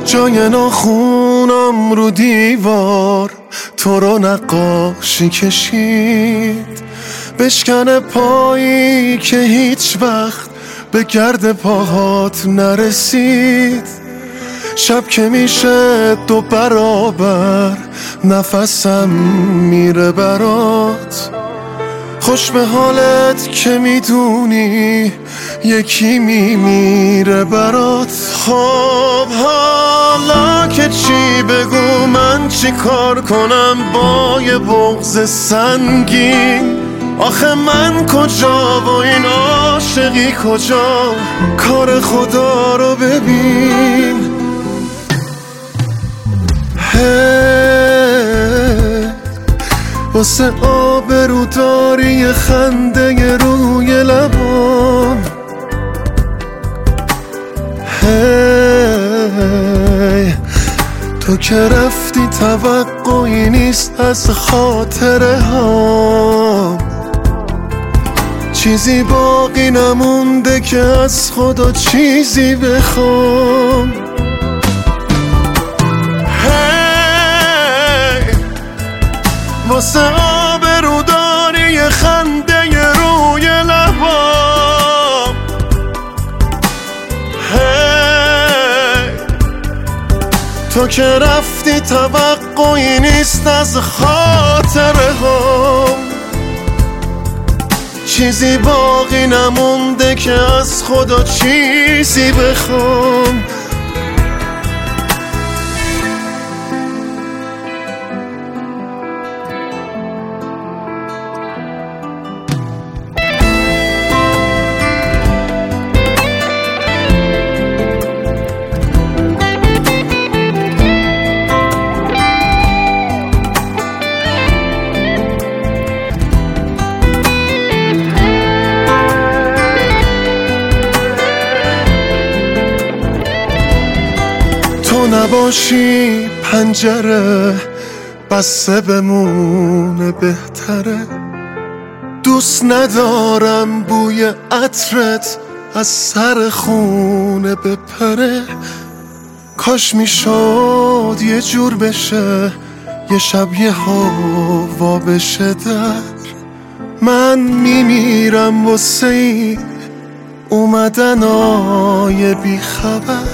جای ناخونم رو دیوار تو رو نقاشی کشید، بشکنه پایی که هیچ وقت به گرد پاهات نرسید. شب که میشه 2 برابر نفسم میره برات، خوش به حالت که میدونی یکی میمیره برات. خب حالا که چی بگو، من چی کار کنم با یه بغض سنگین؟ آخه من کجا و این عاشقی کجا؟ کار خدا رو ببین. واسه آبروداری خنده روی لبام، تو که رفتی توقعی نیست از خاطره ها، چیزی باقی نمونده که از خدا چیزی بخوام. واسه آبروداری خنده روی لبام، تو که رفتی توقعی نیست از خاطره ها، چیزی باقی نمونده که از خدا چیزی بخوام. تو نباشی پنجره بسته بمونه بهتره، دوست ندارم بوی عطرت از سر خونه بپره. کاش میشد یه جور بشه، یه شب یه هوا بشه در، من میمیرم واسه این اومدنای بیخبر.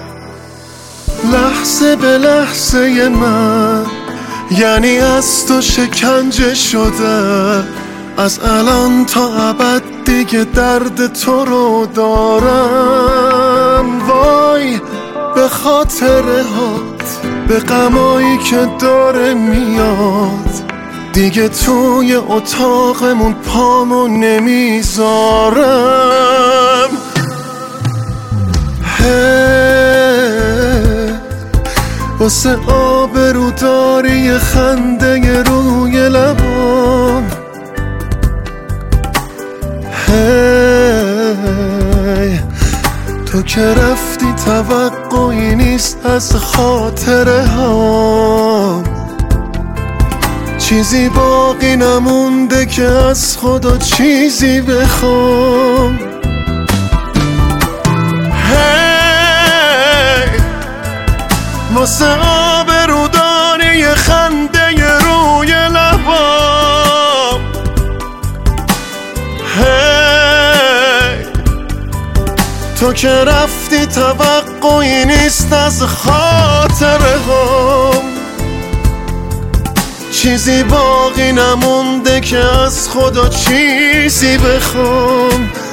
لحظه به لحظه من یعنی از تو شکنجه شده، از الان تا ابد دیگه درد تو رو دارم. وای به خاطره هات، به غمایی که داره میاد، دیگه توی اتاقمون پامو نمیذارم. واسه آبروداری خنده روی لبام، تو که رفتی توقعی نیست از خاطره ها، چیزی باقی نمونده که از خدا چیزی بخوام. واسه آبروداری خنده روی لبام، تو که رفتی توقعی نیست از خاطره هام، چیزی باقی نمونده که از خدا چیزی بخوام.